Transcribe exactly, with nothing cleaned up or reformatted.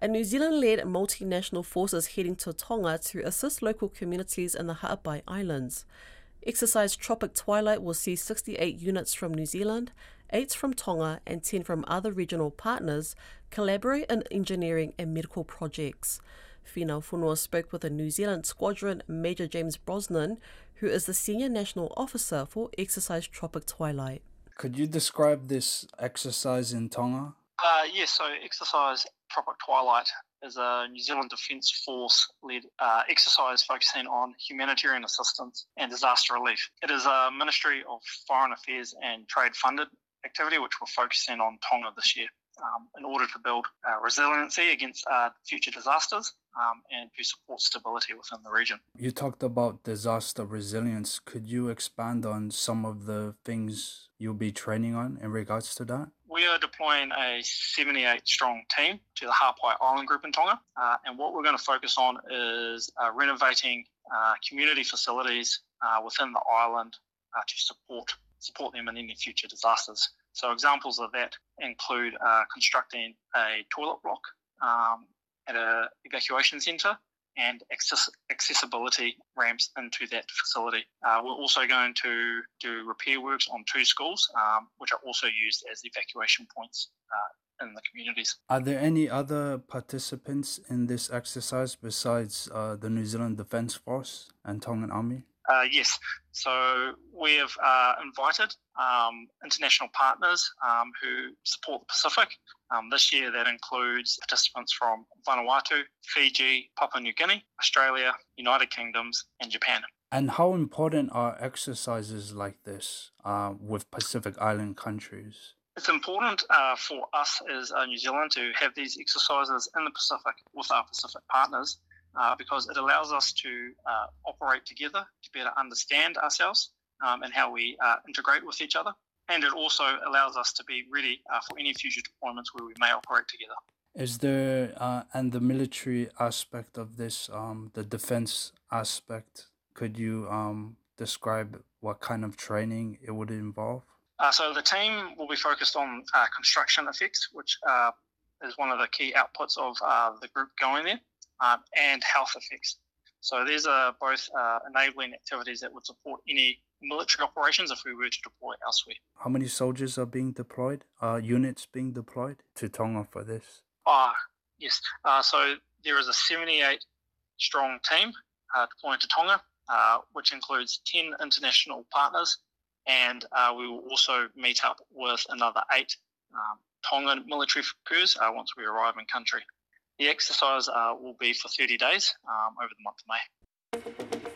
A New Zealand-led multinational force is heading to Tonga to assist local communities in the Ha'apai Islands. Exercise Tropic Twilight will see sixty-eight units from New Zealand, eight from Tonga and ten from other regional partners collaborate in engineering and medical projects. Finau Whenua spoke with a New Zealand Squadron Major James Brosnan, who is the Senior National Officer for Exercise Tropic Twilight. Could you describe this exercise in Tonga? Uh, yes, so Exercise Tropic Twilight is a New Zealand Defence Force-led uh, exercise focusing on humanitarian assistance and disaster relief. It is a Ministry of Foreign Affairs and Trade-funded activity which we're focusing on Tonga this year um, in order to build uh, resiliency against uh, future disasters um, and to support stability within the region. You talked about disaster resilience. Could you expand on some of the things you'll be training on in regards to that? We are deploying a seventy-eight strong team to the Ha'apai Island group in Tonga, uh, and what we're going to focus on is uh, renovating uh, community facilities uh, within the island uh, to support support them in any future disasters. So examples of that include uh, constructing a toilet block um, at an evacuation centre and access- accessibility ramps into that facility. Uh, we're also going to do repair works on two schools, um, which are also used as evacuation points uh, in the communities. Are there any other participants in this exercise besides uh, the New Zealand Defence Force and Tongan Army? Uh, yes, so we have uh, invited um, international partners um, who support the Pacific. Um, this year that includes participants from Vanuatu, Fiji, Papua New Guinea, Australia, United Kingdoms and Japan. And how important are exercises like this uh, with Pacific Island countries? It's important uh, for us as uh, New Zealand to have these exercises in the Pacific with our Pacific partners uh, because it allows us to uh, operate together, to better understand ourselves um, and how we uh, integrate with each other. And it also allows us to be ready uh, for any future deployments where we may operate together. Is there, uh, and the military aspect of this, um, the defense aspect, could you um, describe what kind of training it would involve? Uh, so the team will be focused on uh, construction effects, which uh, is one of the key outputs of uh, the group going there, uh, and health effects. So these are both uh, enabling activities that would support any military operations if we were to deploy elsewhere. How many soldiers are being deployed, uh, units being deployed to Tonga for this? Ah, yes. Uh, so there is a seventy-eight strong team uh, deploying to Tonga, uh, which includes ten international partners, and uh, we will also meet up with another eight um, Tongan military crews uh, once we arrive in country. The exercise uh, will be for thirty days um, over the month of May.